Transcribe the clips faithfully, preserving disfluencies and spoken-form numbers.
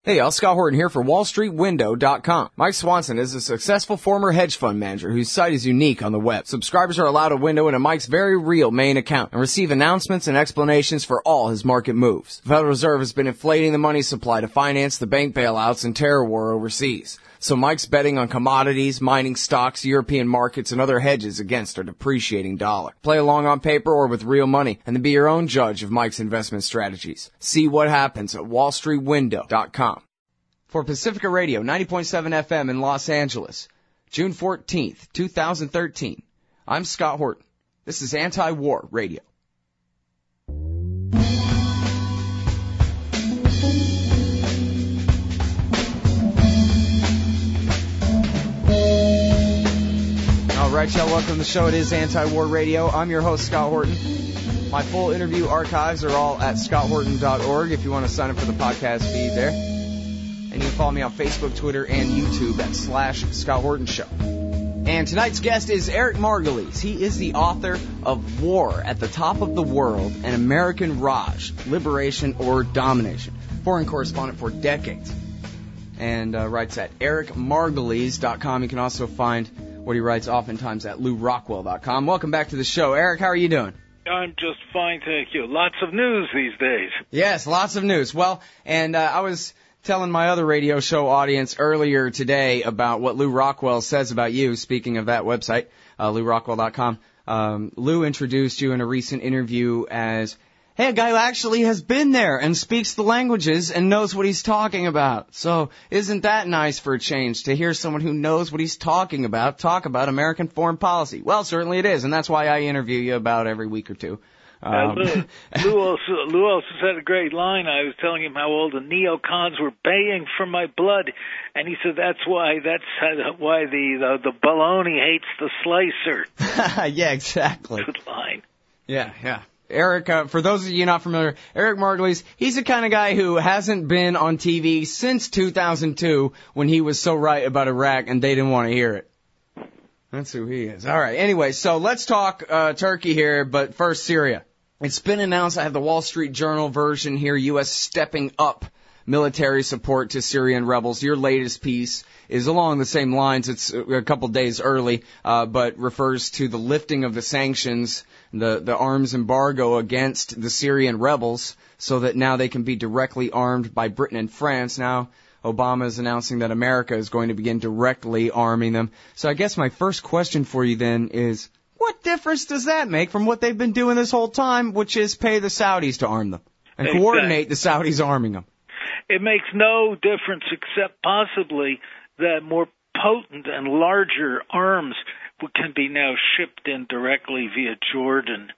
Hey, y'all, Scott Horton here for Wall Street Window dot com. Mike Swanson is a successful former hedge fund manager whose site is unique on the web. Subscribers are allowed a window into Mike's very real main account and receive announcements and explanations for all his market moves. The Federal Reserve has been inflating the money supply to finance the bank bailouts and terror war overseas. So Mike's betting on commodities, mining stocks, European markets, and other hedges against a depreciating dollar. Play along on paper or with real money, and then be your own judge of Mike's investment strategies. See what happens at Wall Street Window dot com. For Pacifica Radio, ninety point seven F M in Los Angeles, June fourteenth, two thousand thirteen. I'm Scott Horton. This is Anti-War Radio. All right, y'all, welcome to the show. It is Anti-War Radio. I'm your host, Scott Horton. My full interview archives are all at scott horton dot org if you want to sign up for the podcast feed there. And you can follow me on Facebook, Twitter, and YouTube at slash Scott Horton Show. And tonight's guest is Eric Margolyes. He is the author of War at the Top of the World, an American Raj, Liberation or Domination. Foreign correspondent for decades. And uh, writes at eric margolyes dot com. You can also find what he writes oftentimes at lou rockwell dot com. Welcome back to the show. Eric, how are you doing? I'm just fine, thank you. Lots of news these days. Yes, lots of news. Well, and uh, I was telling my other radio show audience earlier today about what Lou Rockwell says about you, speaking of that website, uh, lou rockwell dot com. Um, Lou introduced you in a recent interview as, hey, a guy who actually has been there and speaks the languages and knows what he's talking about. So isn't that nice for a change to hear someone who knows what he's talking about talk about American foreign policy? Well, certainly it is, and that's why I interview you about every week or two. Um, uh, Lou, Lou, also, Lou also said a great line. I was telling him how all the neocons were baying for my blood, and he said that's why that's how, why the, the the baloney hates the slicer. Yeah, exactly. Good line. Yeah, yeah. Eric, uh, for those of you not familiar, Eric Margolyes, he's the kind of guy who hasn't been on T V since two thousand two when he was so right about Iraq and they didn't want to hear it. That's who he is. All right. Anyway, so let's talk uh, Turkey here, but first Syria. It's been announced, I have the Wall Street Journal version here, U S stepping up military support to Syrian rebels. Your latest piece is along the same lines. It's a couple days early, uh, but refers to the lifting of the sanctions, the, the arms embargo against the Syrian rebels, so that now they can be directly armed by Britain and France. Now, Obama is announcing that America is going to begin directly arming them. So I guess my first question for you then is, what difference does that make from what they've been doing this whole time, which is pay the Saudis to arm them and exactly. coordinate the Saudis arming them? It makes no difference except possibly that more potent and larger arms can be now shipped in directly via Jordan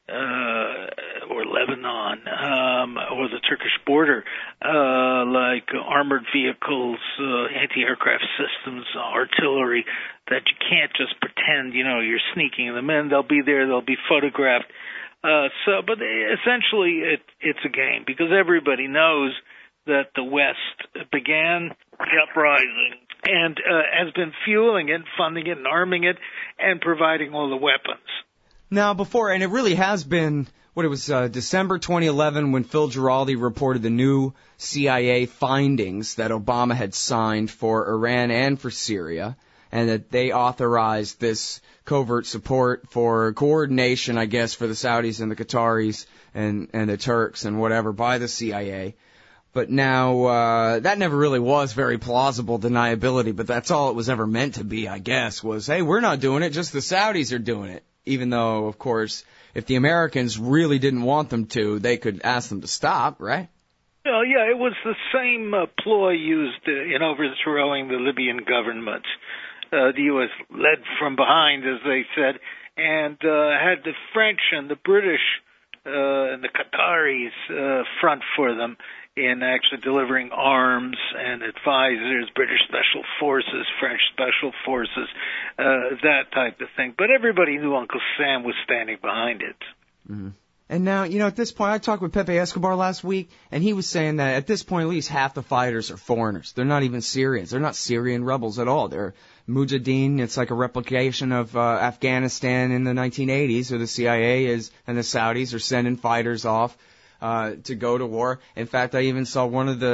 uh, or Lebanon um, or the Turkish border, uh, like armored vehicles, uh, anti-aircraft systems, artillery, that you can't just pretend, you know, you're sneaking them in. They'll be there. They'll be photographed. Uh, so, but essentially it, it's a game because everybody knows that the West began the uprising and uh, has been fueling it, funding it, and arming it, and providing all the weapons. Now, before, and it really has been, what it was, uh, December twenty eleven when Phil Giraldi reported the new C I A findings that Obama had signed for Iran and for Syria, and that they authorized this covert support for coordination, I guess, for the Saudis and the Qataris and, and the Turks and whatever by the C I A. But now, uh, that never really was very plausible deniability, but that's all it was ever meant to be, I guess, was, hey, we're not doing it, just the Saudis are doing it. Even though, of course, if the Americans really didn't want them to, they could ask them to stop, right? Well, yeah, it was the same uh, ploy used uh, in overthrowing the Libyan government. Uh, the U S led from behind, as they said, and uh, had the French and the British uh, and the Qataris uh, front for them in actually delivering arms and advisors, British Special Forces, French Special Forces, uh, that type of thing. But everybody knew Uncle Sam was standing behind it. Mm-hmm. And now, you know, at this point, I talked with Pepe Escobar last week, and he was saying that at this point, at least half the fighters are foreigners. They're not even Syrians. They're not Syrian rebels at all. They're Mujahideen. It's like a replication of uh, Afghanistan in the nineteen eighties, where the C I A is and the Saudis are sending fighters off uh to go to war. In fact, I even saw one of the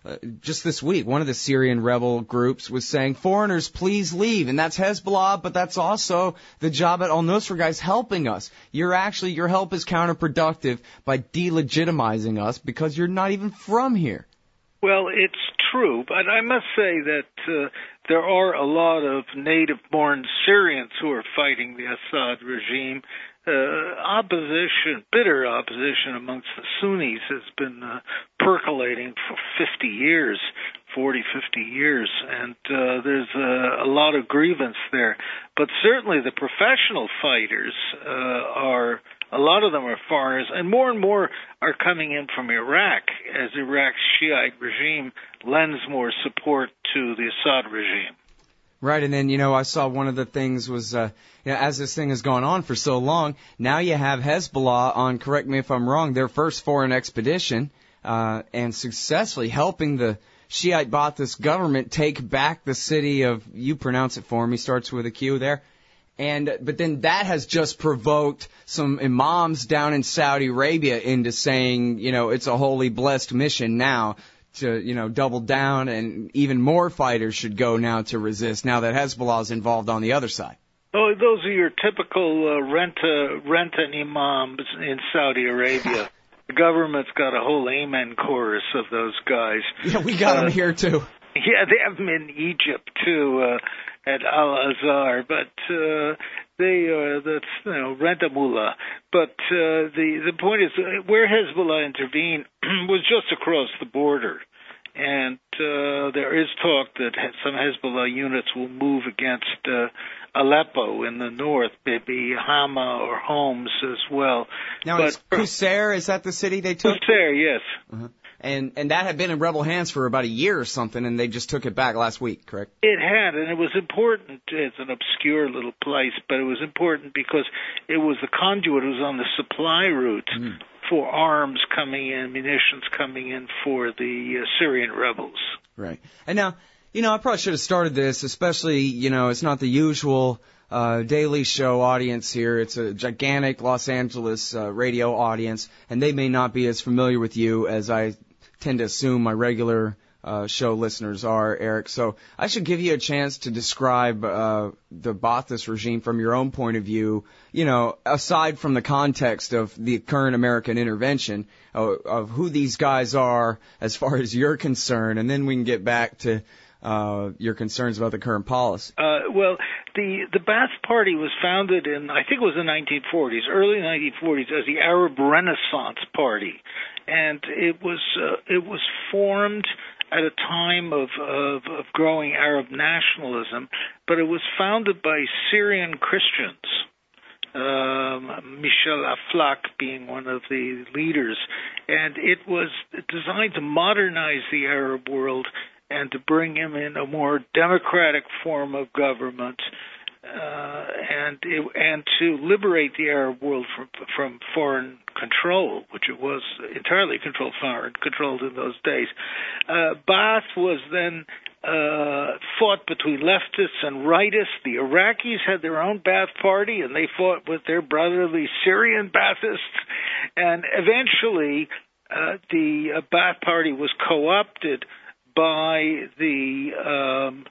uh, just this week, one of the Syrian rebel groups was saying, foreigners, please leave. And that's Hezbollah, but that's also the Jabhat al-Nusra guys helping us. You're actually, your help is counterproductive by delegitimizing us because you're not even from here. Well, it's true, but I must say that uh, there are a lot of native-born Syrians who are fighting the Assad regime. Uh, opposition, bitter opposition amongst the Sunnis has been uh, percolating for fifty years, forty, fifty years, and uh, there's uh, a lot of grievance there. But certainly the professional fighters uh, are, a lot of them are foreigners, and more and more are coming in from Iraq as Iraq's Shiite regime lends more support to the Assad regime. Right, and then, you know, I saw one of the things was, uh, you know, as this thing has gone on for so long, now you have Hezbollah on, correct me if I'm wrong, their first foreign expedition, uh, and successfully helping the Shiite Ba'athist government take back the city of, you pronounce it for me, starts with a Q there. And, but then that has just provoked some imams down in Saudi Arabia into saying, you know, it's a holy blessed mission now to, you know, double down, and even more fighters should go now to resist now that Hezbollah is involved on the other side. Oh, those are your typical uh, rent, a, rent an imams in Saudi Arabia. The government's got a whole amen chorus of those guys. Yeah, we got uh, them here too. Yeah, they have them in Egypt too, uh, at Al-Azhar, but uh, they uh, that's you know rent a mullah. But uh, the the point is, uh, where Hezbollah intervened was just across the border, and uh, there is talk that some Hezbollah units will move against uh, Aleppo in the north, maybe Hama or Homs as well. Now, but, is Qusair, is that the city they took? Qusair, yes. Uh-huh. And and that had been in rebel hands for about a year or something, and they just took it back last week, correct? It had, and it was important. It's an obscure little place, but it was important because it was the conduit. It was on the supply route mm. for arms coming in, munitions coming in for the uh, Syrian rebels. Right. And now, you know, I probably should have started this, especially, you know, it's not the usual uh, Daily Show audience here. It's a gigantic Los Angeles uh, radio audience, and they may not be as familiar with you as I tend to assume my regular uh, show listeners are, Eric. So I should give you a chance to describe uh, the Ba'athist regime from your own point of view, you know, aside from the context of the current American intervention, uh, of who these guys are as far as you're concerned, and then we can get back to uh, your concerns about the current policy. Uh, well, the the Ba'ath Party was founded in, I think it was the nineteen forties, early nineteen forties, as the Arab Renaissance Party. And it was uh, it was formed at a time of, of of growing Arab nationalism, but it was founded by Syrian Christians, um, Michel Aflaq being one of the leaders, and it was designed to modernize the Arab world and to bring him in a more democratic form of government. Uh, and it, and to liberate the Arab world from from foreign control, which it was entirely controlled foreign controlled in those days. Uh, Ba'ath was then uh, fought between leftists and rightists. The Iraqis had their own Ba'ath party, and they fought with their brotherly Syrian Ba'athists. And eventually, uh, the uh, Ba'ath party was co-opted by the um,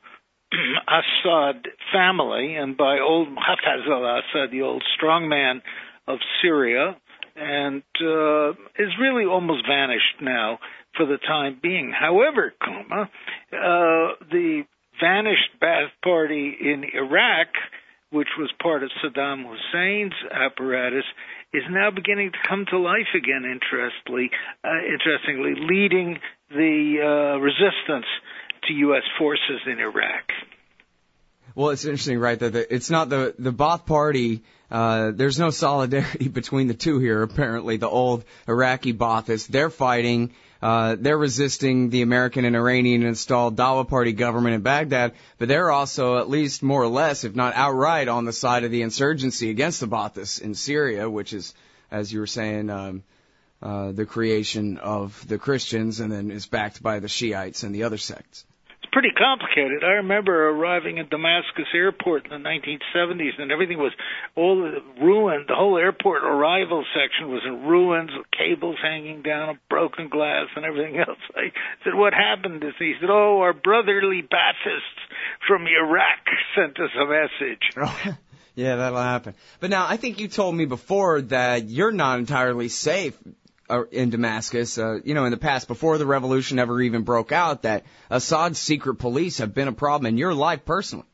Assad family and by old Hafez al-Assad, the old strongman of Syria, and uh, is really almost vanished now for the time being. However, comma, uh, the vanished Ba'ath Party in Iraq, which was part of Saddam Hussein's apparatus, is now beginning to come to life again, interestingly, uh, interestingly leading the uh, resistance to U S forces in Iraq. Well, it's interesting, right, that the, it's not the, the Ba'ath Party, uh, there's no solidarity between the two here, apparently, the old Iraqi Ba'athists. They're fighting, uh, they're resisting the American and Iranian-installed Dawa Party government in Baghdad, but they're also, at least more or less, if not outright, on the side of the insurgency against the Ba'athists in Syria, which is, as you were saying, um, uh, the creation of the Christians and then is backed by the Shiites and the other sects. pretty complicated. I remember arriving at Damascus Airport in the nineteen seventies, and everything was all ruined. The whole airport arrival section was in ruins, with cables hanging down, broken glass, and everything else. I said, what happened? He said, oh, our brotherly Baathists from Iraq sent us a message. Yeah, that'll happen. But now, I think you told me before that you're not entirely safe uh, in Damascus. Uh, you know, in the past, before the revolution ever even broke out, that Assad's secret police have been a problem in your life personally.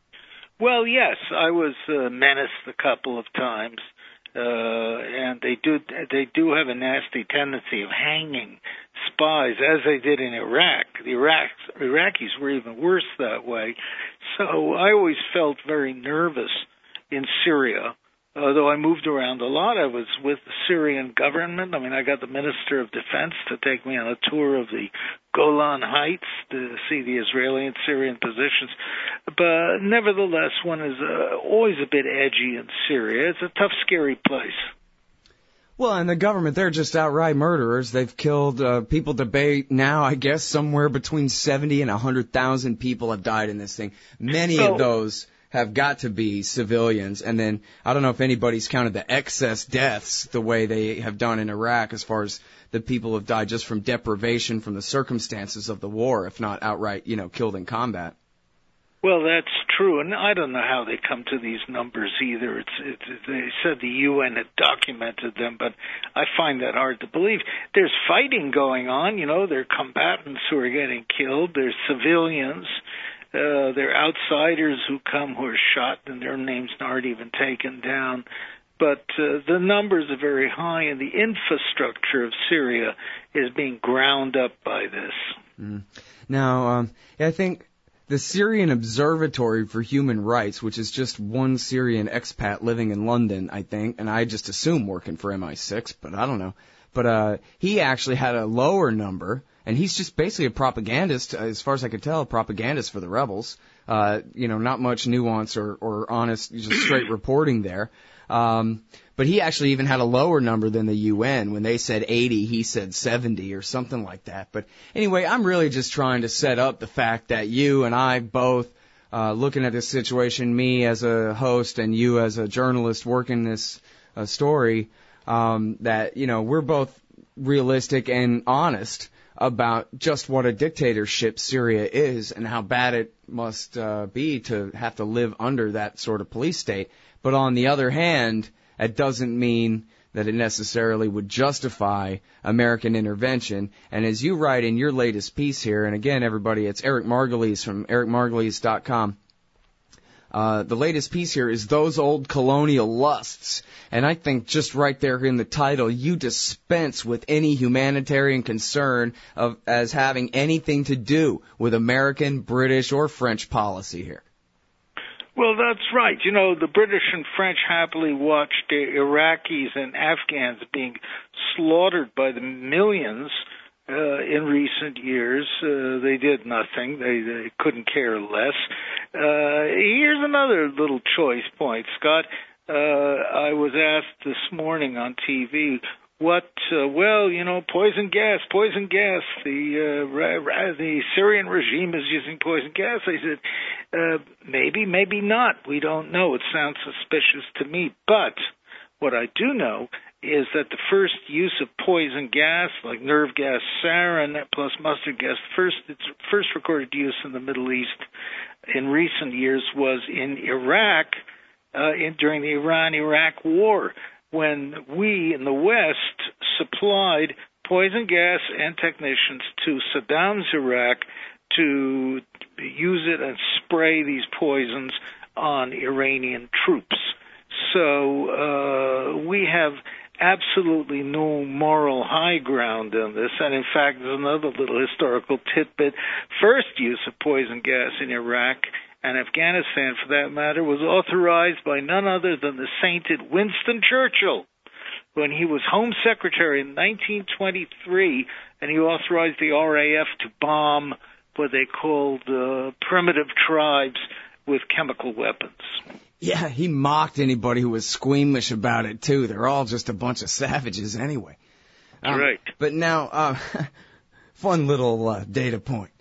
Well, yes, I was uh, menaced a couple of times, uh, and they do they do have a nasty tendency of hanging spies, as they did in Iraq. The Iraq Iraqis were even worse that way. So I always felt very nervous in Syria. Although I moved around a lot, I was with the Syrian government. I mean, I got the Minister of Defense to take me on a tour of the Golan Heights to see the Israeli and Syrian positions. But nevertheless, one is uh, always a bit edgy in Syria. It's a tough, scary place. Well, and the government, they're just outright murderers. They've killed, uh, people debate now, I guess, somewhere between seventy and one hundred thousand people have died in this thing. Many so, of those have got to be civilians. And then I don't know if anybody's counted the excess deaths the way they have done in Iraq as far as the people have died just from deprivation from the circumstances of the war, if not outright, you know, killed in combat. Well, that's true, and I don't know how they come to these numbers either. It's, it's, they said the U N had documented them, but I find that hard to believe. There's fighting going on, you know, there are combatants who are getting killed, there's civilians, uh, there are outsiders who come who are shot and their names aren't even taken down. But uh, the numbers are very high, and the infrastructure of Syria is being ground up by this. Mm. Now, um, I think the Syrian Observatory for Human Rights, which is just one Syrian expat living in London, I think, and I just assume working for M I six, but I don't know. But uh, he actually had a lower number, and he's just basically a propagandist, as far as I could tell, a propagandist for the rebels. Uh, you know, not much nuance or, or honest, just straight reporting there. Um, but he actually even had a lower number than the U N. When they said eighty, he said seventy or something like that. But anyway, I'm really just trying to set up the fact that you and I both, uh, looking at this situation, me as a host and you as a journalist working this uh, story, um, that, you know, we're both realistic and honest about just what a dictatorship Syria is and how bad it must uh, be to have to live under that sort of police state. But on the other hand, it doesn't mean that it necessarily would justify American intervention. And as you write in your latest piece here, and again, everybody, it's Eric Margulies from eric margulies dot com. Uh, the latest piece here is Those Old Colonial Lusts. And I think just right there in the title, you dispense with any humanitarian concern of as having anything to do with American, British, or French policy here. Well, that's right. You know, the British and French happily watched the Iraqis and Afghans being slaughtered by the millions uh, in recent years. Uh, they did nothing. They, they couldn't care less. Uh, here's another little choice point, Scott. Uh, I was asked this morning on T V, what, uh, well, you know, poison gas, poison gas. The uh, ra- ra- the Syrian regime is using poison gas. I said, uh, maybe, maybe not. We don't know. It sounds suspicious to me. But what I do know is that the first use of poison gas, like nerve gas, sarin plus mustard gas, first its first recorded use in the Middle East in recent years was in Iraq uh, in, during the Iran-Iraq War, when we in the West supplied poison gas and technicians to Saddam's Iraq to use it and spray these poisons on Iranian troops. So uh, we have absolutely no moral high ground in this. And in fact, there's another little historical tidbit. First use of poison gas in Iraq and Afghanistan, for that matter, was authorized by none other than the sainted Winston Churchill when he was Home Secretary in nineteen twenty-three, and he authorized the R A F to bomb what they called uh, primitive tribes with chemical weapons. Yeah, he mocked anybody who was squeamish about it, too. They're all just a bunch of savages anyway. Um, right. But now, uh, fun little uh, data point.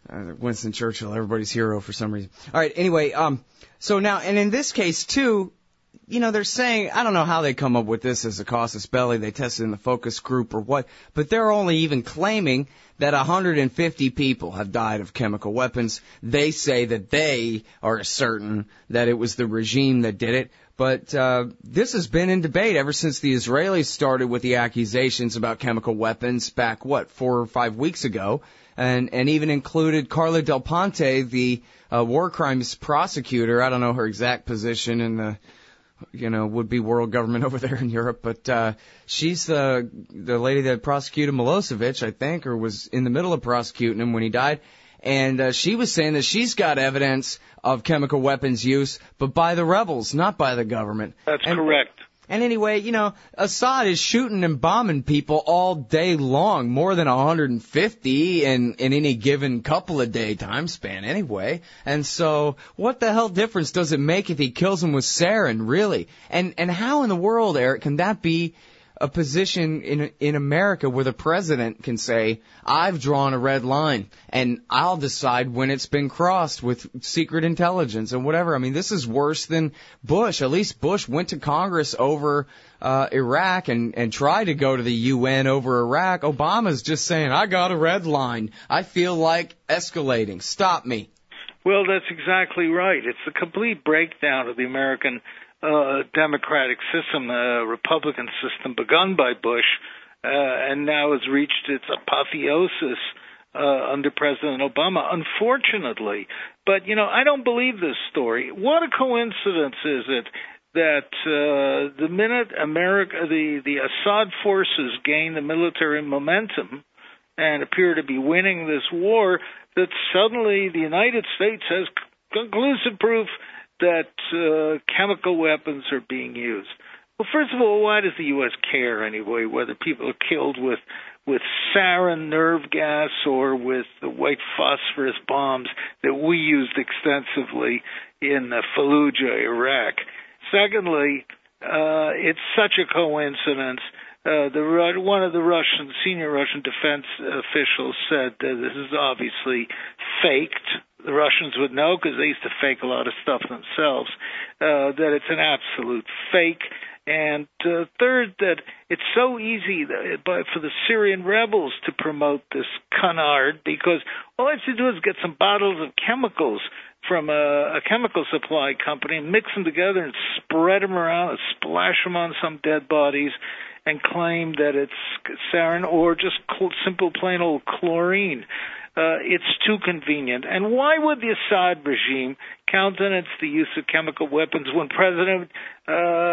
Uh, Winston Churchill, everybody's hero for some reason. All right, anyway, um, so now, and in this case, too, you know, they're saying, I don't know how they come up with this as a casus belli, they tested in the focus group or what, but they're only even claiming that one hundred fifty people have died of chemical weapons. They say that they are certain that it was the regime that did it. But uh, this has been in debate ever since the Israelis started with the accusations about chemical weapons back, what, four or five weeks ago, and, and even included Carla Del Ponte, the uh, war crimes prosecutor. I don't know her exact position in the, you know, would-be world government over there in Europe, but uh, she's the the lady that prosecuted Milosevic, I think, or was in the middle of prosecuting him when he died. And uh, she was saying that she's got evidence of chemical weapons use, but by the rebels, not by the government. That's and, correct. And anyway, you know, Assad is shooting and bombing people all day long, more than one hundred fifty in, in any given couple of day time span anyway. And so what the hell difference does it make if he kills them with sarin, really? And and how in the world, Eric, can that be a position in in America where the president can say, I've drawn a red line, and I'll decide when it's been crossed with secret intelligence and whatever. I mean, this is worse than Bush. At least Bush went to Congress over uh, Iraq and, and tried to go to the U N over Iraq. Obama's just saying, I got a red line. I feel like escalating. Stop me. Well, that's exactly right. It's the complete breakdown of the American Uh, democratic system, uh, Republican system begun by Bush, uh, and now has reached its apotheosis uh, under President Obama, unfortunately. But, you know, I don't believe this story. What a coincidence is it that uh, the minute America, the, the Assad forces gain the military momentum and appear to be winning this war, that suddenly the United States has conclusive proof that uh, chemical weapons are being used. Well, first of all, why does the U S care anyway, whether people are killed with with sarin nerve gas or with the white phosphorus bombs that we used extensively in uh, Fallujah, Iraq? Secondly, uh, it's such a coincidence. Uh, the one of the Russian senior Russian defense officials said that this is obviously faked. The Russians would know because they used to fake a lot of stuff themselves, uh, that it's an absolute fake. And uh, third, that it's so easy that, but for the Syrian rebels to promote this canard because all they have to do is get some bottles of chemicals from a, a chemical supply company, mix them together and spread them around, splash them on some dead bodies, and claim that it's sarin or just cl- simple plain old chlorine. Uh, it's too convenient. And why would the Assad regime countenance the use of chemical weapons when President uh,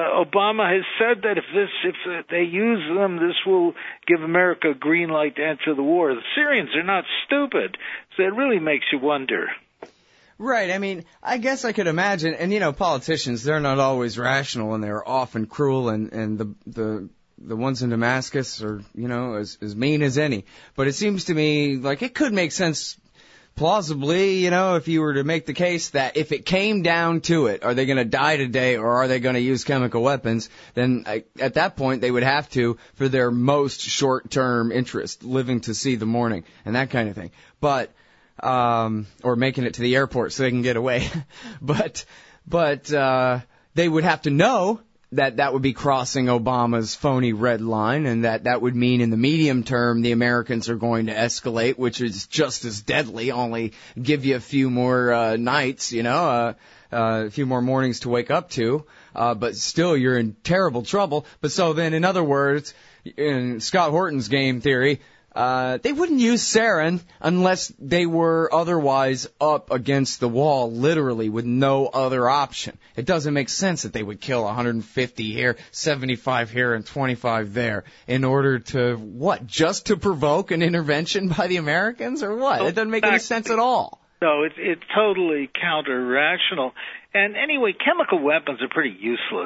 Obama has said that if this, if they use them, this will give America a green light to enter the war? The Syrians are not stupid, so it really makes you wonder. Right. I mean, I guess I could imagine, and you know, politicians, they're not always rational, and they're often cruel, and and the the the ones in Damascus are, you know, as, as mean as any. But it seems to me like it could make sense plausibly, you know, if you were to make the case that if it came down to it, are they going to die today or are they going to use chemical weapons, then I, at that point they would have to for their most short-term interest, living to see the morning and that kind of thing. But, um, or making it to the airport so they can get away. but, but, uh, they would have to know that that would be crossing Obama's phony red line, and that that would mean in the medium term the Americans are going to escalate, which is just as deadly, only give you a few more uh, nights, you know, uh, uh, a few more mornings to wake up to, uh, but still you're in terrible trouble. But so then, in other words, in Scott Horton's game theory, Uh, they wouldn't use sarin unless they were otherwise up against the wall, literally, with no other option. It doesn't make sense that they would kill one hundred fifty here, seventy-five here, and twenty-five there in order to, what, just to provoke an intervention by the Americans, or what? It doesn't make any sense at all. No, it's it's totally counter-rational. And anyway, chemical weapons are pretty useless.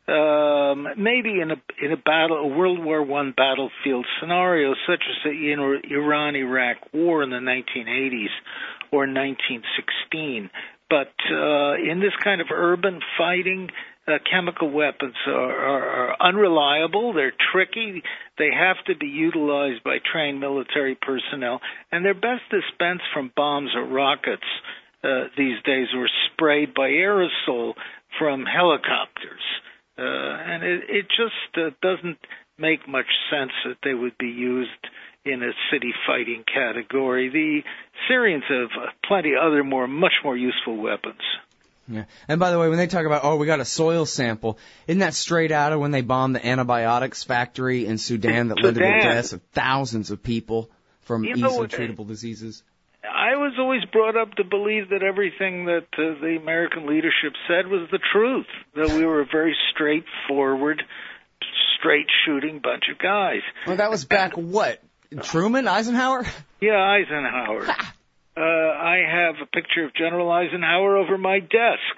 Um, maybe in a in a battle, a World War One battlefield scenario, such as the Iran-Iraq War in the nineteen eighties or nineteen sixteen. But uh, in this kind of urban fighting, uh, chemical weapons are, are, are unreliable, they're tricky, they have to be utilized by trained military personnel, and they're best dispensed from bombs or rockets uh, these days, or sprayed by aerosol from helicopters. Uh, and it, it just uh, doesn't make much sense that they would be used in a city fighting category. The Syrians have plenty other more, much more useful weapons. Yeah. And by the way, when they talk about, oh, we got a soil sample, isn't that straight out of when they bombed the antibiotics factory in Sudan that led to the deaths of thousands of people from you know, easily treatable diseases? I was always brought up to believe that everything that uh, the American leadership said was the truth, that we were a very straightforward, straight-shooting bunch of guys. Well, that was back, what, Truman, Eisenhower? Yeah, Eisenhower. uh, I have a picture of General Eisenhower over my desk.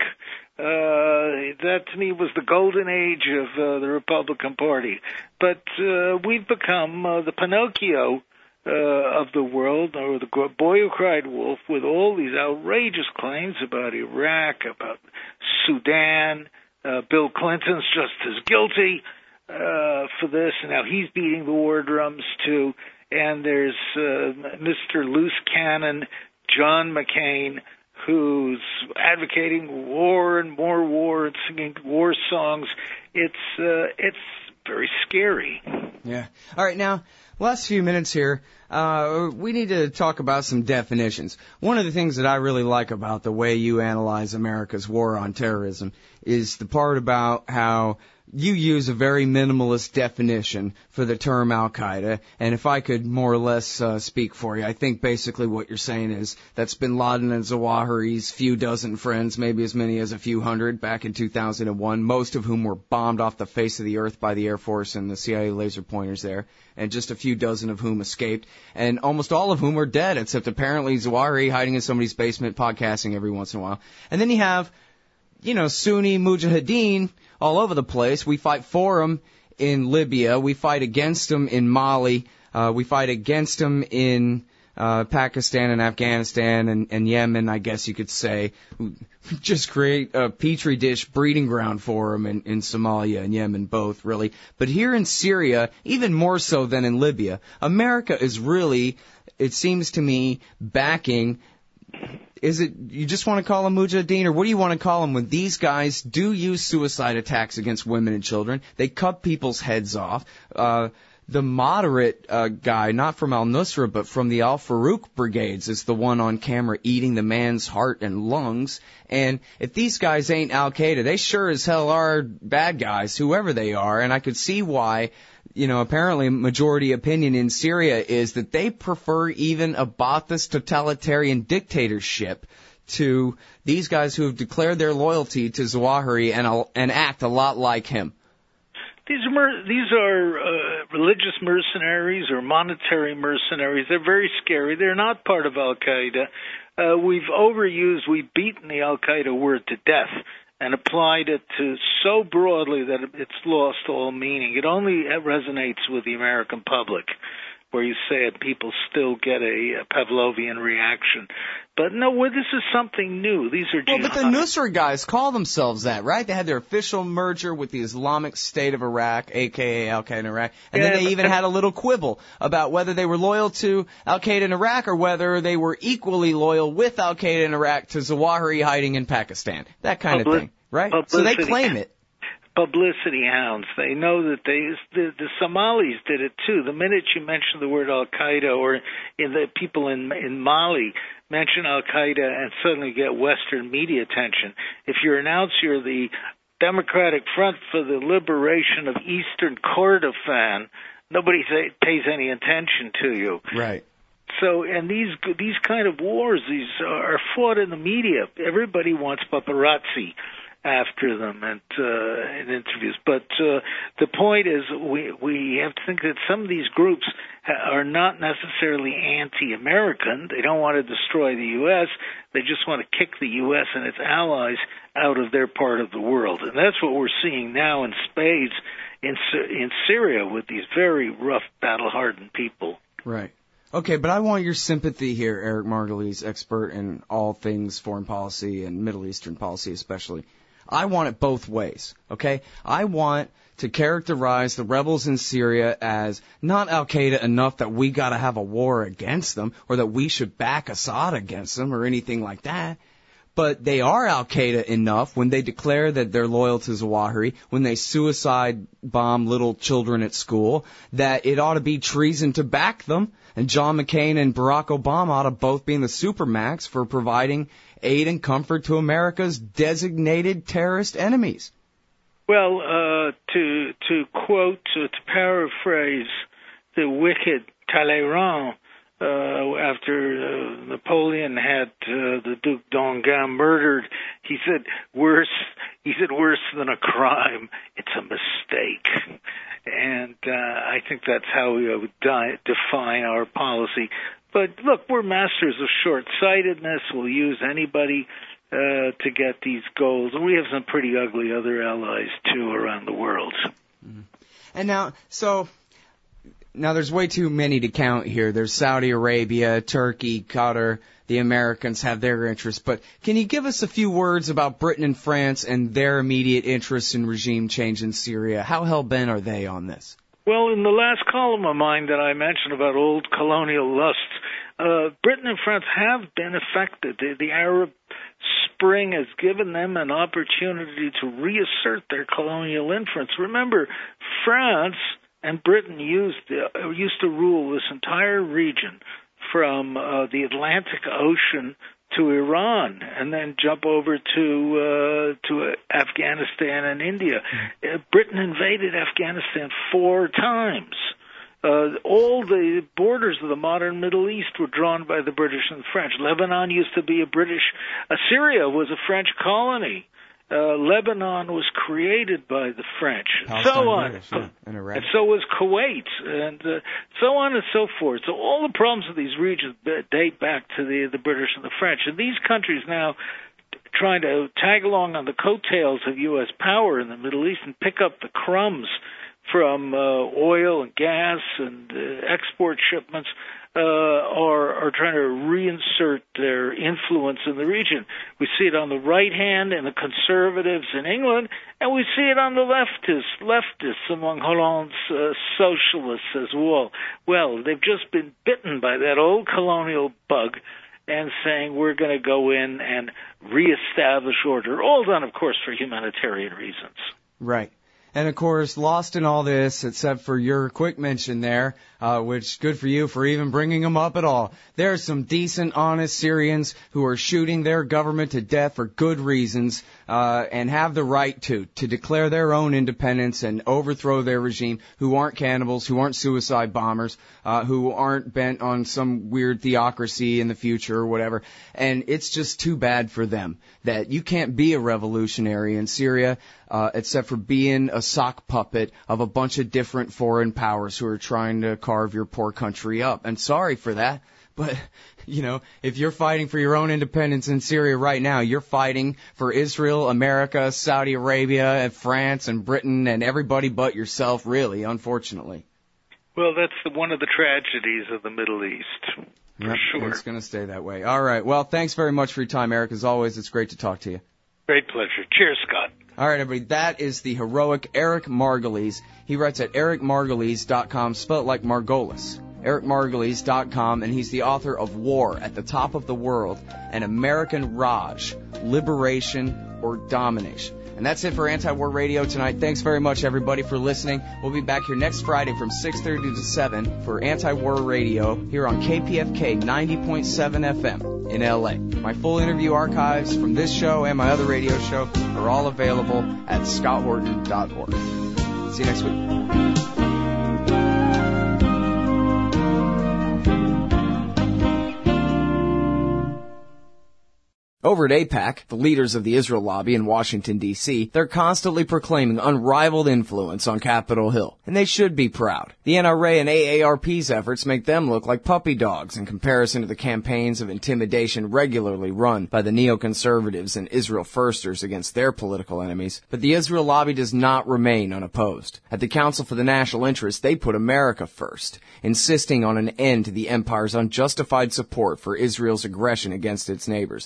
Uh, that to me was the golden age of uh, the Republican Party. But uh, we've become uh, the Pinocchio uh, of the world, or the boy who cried wolf, with all these outrageous claims about Iraq, about Sudan. Uh, Bill Clinton's just as guilty uh, for this. Now he's beating the war drums too. And there's uh, Mister Loose Cannon, John McCain, who's advocating war and more war and singing war songs. It's uh, it's very scary. Yeah. All right, now, last few minutes here, uh, we need to talk about some definitions. One of the things that I really like about the way you analyze America's war on terrorism is the part about how you use a very minimalist definition for the term Al-Qaeda, and if I could more or less uh, speak for you, I think basically what you're saying is that's Bin Laden and Zawahiri's few dozen friends, maybe as many as a few hundred, back in two thousand one, most of whom were bombed off the face of the earth by the Air Force and the C I A laser pointers there, and just a few dozen of whom escaped, and almost all of whom are dead, except apparently Zawahiri hiding in somebody's basement podcasting every once in a while. And then you have, you know, Sunni Mujahideen all over the place. We fight for them in Libya. We fight against them in Mali. Uh, we fight against them in uh, Pakistan and Afghanistan and, and Yemen, I guess you could say. We just create a petri dish breeding ground for them in, in Somalia and Yemen, both, really. But here in Syria, even more so than in Libya, America is really, it seems to me, backing. Is it, you just want to call them Mujahideen, or what do you want to call them when these guys do use suicide attacks against women and children? They cut people's heads off. Uh, the moderate uh, guy, not from al-Nusra, but from the al-Farouk brigades, is the one on camera eating the man's heart and lungs. And if these guys ain't Al-Qaeda, they sure as hell are bad guys, whoever they are. And I could see why, you know, apparently majority opinion in Syria is that they prefer even a Ba'athist totalitarian dictatorship to these guys who have declared their loyalty to Zawahiri and, and act a lot like him. These are, mer- these are uh, religious mercenaries or monetary mercenaries. They're very scary. They're not part of Al-Qaeda. Uh, we've overused, we've beaten the Al-Qaeda word to death and applied it to so broadly that it's lost all meaning. It only resonates with the American public, where you say it, people still get a, a Pavlovian reaction. But no, well, this is something new. These are well, but the Nusra guys call themselves that, right? They had their official merger with the Islamic State of Iraq, a k a. Al-Qaeda in Iraq, and yeah, then they even had a little quibble about whether they were loyal to Al-Qaeda in Iraq or whether they were equally loyal with Al-Qaeda in Iraq to Zawahiri hiding in Pakistan. That kind Public, of thing, right? So they claim it. Publicity hounds. They know that they, the, the Somalis did it too. The minute you mention the word Al-Qaeda, or in the people in in Mali mention Al-Qaeda and suddenly get Western media attention. If you announce you're the Democratic Front for the Liberation of Eastern Kordofan, nobody say, pays any attention to you. Right. So, and these these kind of wars, these are fought in the media. Everybody wants paparazzi after them and uh, in interviews. But uh, the point is, we we have to think that some of these groups ha- are not necessarily anti-American. They don't want to destroy the U S. They just want to kick the U S and its allies out of their part of the world. And that's what we're seeing now in spades in in Syria with these very rough, battle-hardened people. Right. Okay, but I want your sympathy here, Eric Margolis, expert in all things foreign policy and Middle Eastern policy especially. I want it both ways, okay? I want to characterize the rebels in Syria as not Al-Qaeda enough that we got to have a war against them or that we should back Assad against them or anything like that. But they are Al-Qaeda enough when they declare that they're loyal to Zawahiri, when they suicide bomb little children at school, that it ought to be treason to back them. And John McCain and Barack Obama ought to both be in the supermax for providing aid and comfort to America's designated terrorist enemies. Well, uh, to to quote, uh, to paraphrase the wicked Talleyrand, uh, after uh, Napoleon had uh, the Duc d'Enghien murdered, he said, "Worse," he said, "worse than a crime, it's a mistake." And uh, I think that's how we would di- define our policy. But look, we're masters of short-sightedness. We'll use anybody uh, to get these goals. And we have some pretty ugly other allies, too, around the world. Mm-hmm. And now, so, now there's way too many to count here. There's Saudi Arabia, Turkey, Qatar. The Americans have their interests. But can you give us a few words about Britain and France and their immediate interests in regime change in Syria? How hell-bent are they on this? Well, in the last column of mine that I mentioned about old colonial lusts, uh, Britain and France have been affected. The, the Arab Spring has given them an opportunity to reassert their colonial influence. Remember, France and Britain used, uh, used to rule this entire region from uh, the Atlantic Ocean to Iran, and then jump over to uh, to Afghanistan and India. Uh, Britain invaded Afghanistan four times. Uh, all the borders of the modern Middle East were drawn by the British and the French. Lebanon used to be a British. Uh, Syria was a French colony. Uh, Lebanon was created by the French, Palestine, so on. British, yeah, and Iraq. And so was Kuwait, and uh, so on and so forth. So all the problems of these regions date back to the the British and the French. And these countries now trying to tag along on the coattails of U S power in the Middle East and pick up the crumbs from uh, oil and gas and uh, export shipments, uh, are, are trying to reinsert their influence in the region. We see it on the right hand in the conservatives in England, and we see it on the leftists, leftists among Hollande's uh, socialists as well. Well, they've just been bitten by that old colonial bug and saying we're going to go in and reestablish order, all done, of course, for humanitarian reasons. Right. And, of course, lost in all this, except for your quick mention there, uh, which good for you for even bringing them up at all. There are some decent, honest Syrians who are shooting their government to death for good reasons uh, and have the right to, to declare their own independence and overthrow their regime, who aren't cannibals, who aren't suicide bombers, uh, who aren't bent on some weird theocracy in the future or whatever. And it's just too bad for them that you can't be a revolutionary in Syria uh, except for being a sock puppet of a bunch of different foreign powers who are trying to carve your poor country up. And sorry for that, but, you know, if you're fighting for your own independence in Syria right now, you're fighting for Israel, America, Saudi Arabia, and France, and Britain, and everybody but yourself, really, unfortunately. Well, that's the, one of the tragedies of the Middle East, for yep, sure. It's going to stay that way. All right. Well, thanks very much for your time, Eric. As always, it's great to talk to you. Great pleasure. Cheers, Scott. All right, everybody, that is the heroic Eric Margolis. He writes at eric margolis dot com, spelled like Margolis. eric margolis dot com, and he's the author of War at the Top of the World, An American Raj, Liberation or Domination. And that's it for Anti-War Radio tonight. Thanks very much, everybody, for listening. We'll be back here next Friday from six thirty to seven for Anti-War Radio here on K P F K ninety point seven F M in L A. My full interview archives from this show and my other radio show are all available at scott horton dot org. See you next week. Over at AIPAC, the leaders of the Israel lobby in Washington, D C, they're constantly proclaiming unrivaled influence on Capitol Hill, and they should be proud. The N R A and A A R P's efforts make them look like puppy dogs in comparison to the campaigns of intimidation regularly run by the neoconservatives and Israel firsters against their political enemies. But the Israel lobby does not remain unopposed. At the Council for the National Interest, they put America first, insisting on an end to the empire's unjustified support for Israel's aggression against its neighbors, and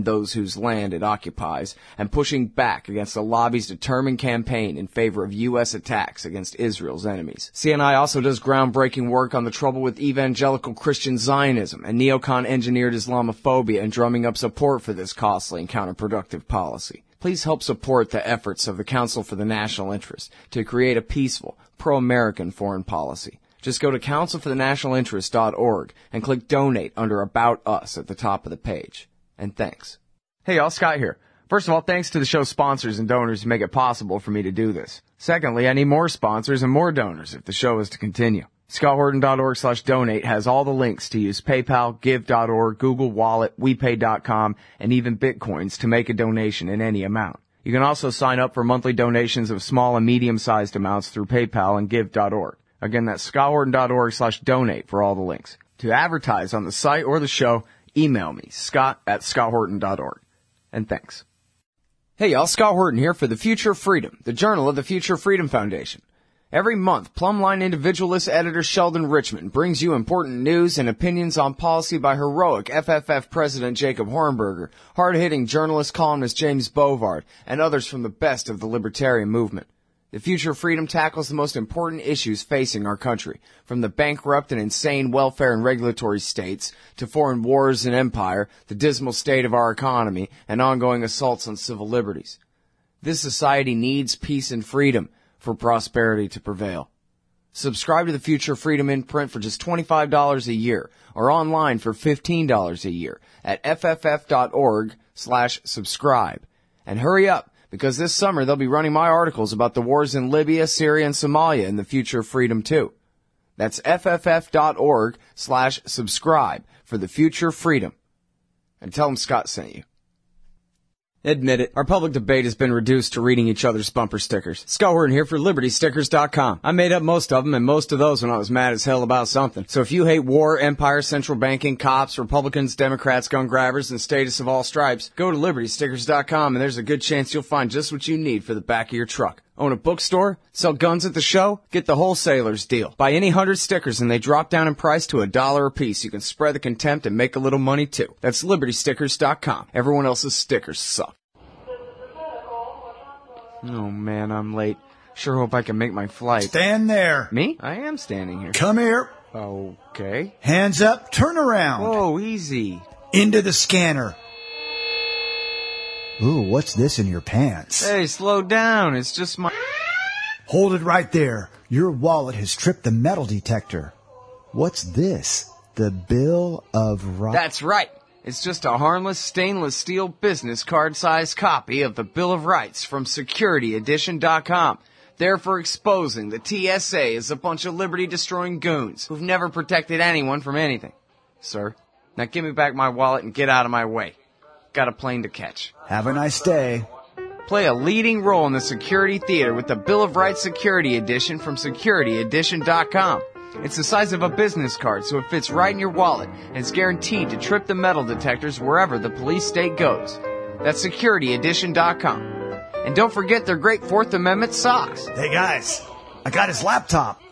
those whose land it occupies, and pushing back against the lobby's determined campaign in favor of U S attacks against Israel's enemies. C N I also does groundbreaking work on the trouble with evangelical Christian Zionism and neocon-engineered Islamophobia and drumming up support for this costly and counterproductive policy. Please help support the efforts of the Council for the National Interest to create a peaceful, pro-American foreign policy. Just go to council for the national interest dot org and click Donate under About Us at the top of the page. And thanks. Hey y'all, Scott here. First of all, thanks to the show's sponsors and donors who make it possible for me to do this. Secondly, I need more sponsors and more donors if the show is to continue. Scott Horton dot org slash donate has all the links to use PayPal, Give dot org, Google Wallet, WePay dot com, and even Bitcoins to make a donation in any amount. You can also sign up for monthly donations of small and medium-sized amounts through PayPal and Give dot org. Again, that's Scott Horton dot org slash donate for all the links. To advertise on the site or the show, email me, Scott at Scott Horton dot org. And thanks. Hey y'all, Scott Horton here for The Future of Freedom, the journal of the Future Freedom Foundation. Every month, Plumline individualist editor Sheldon Richmond brings you important news and opinions on policy by heroic F F F President Jacob Hornberger, hard-hitting journalist columnist James Bovard, and others from the best of the libertarian movement. The Future of Freedom tackles the most important issues facing our country, from the bankrupt and insane welfare and regulatory states to foreign wars and empire, the dismal state of our economy, and ongoing assaults on civil liberties. This society needs peace and freedom for prosperity to prevail. Subscribe to the Future of Freedom in print for just twenty-five dollars a year or online for fifteen dollars a year at F F F dot org slash subscribe. And hurry up, because this summer they'll be running my articles about the wars in Libya, Syria, and Somalia in the Future of Freedom too. That's F F F dot org slash subscribe for the Future of Freedom. And tell them Scott sent you. Admit it, our public debate has been reduced to reading each other's bumper stickers. Scott Horton here for Liberty Stickers dot com. I made up most of them, and most of those when I was mad as hell about something. So if you hate war, empire, central banking, cops, Republicans, Democrats, gun grabbers, and status of all stripes, go to Liberty Stickers dot com, and there's a good chance you'll find just what you need for the back of your truck. Own a bookstore? Sell guns at the show? Get the wholesaler's deal. Buy any hundred stickers and they drop down in price to a dollar a piece. You can spread the contempt and make a little money too. That's Liberty Stickers dot com. Everyone else's stickers suck. Oh man, I'm late. Sure hope I can make my flight. Stand there. Me? I am standing here. Come here. Okay. Hands up, turn around. Whoa, easy. Into the scanner. Ooh, what's this in your pants? Hey, slow down. It's just my... Hold it right there. Your wallet has tripped the metal detector. What's this? The Bill of Rights? That's right. It's just a harmless stainless steel business card-sized copy of the Bill of Rights from Security Edition dot com. There for exposing the T S A as a bunch of liberty-destroying goons who've never protected anyone from anything. Sir, now give me back my wallet and get out of my way. Got a plane to catch. Have a nice day. Play a leading role in the security theater with the Bill of Rights Security Edition from Security Edition dot com. It's the size of a business card, so it fits right in your wallet, and it's guaranteed to trip the metal detectors wherever the police state goes. That's Security Edition dot com. And don't forget their great Fourth Amendment socks. Hey guys, I got his laptop.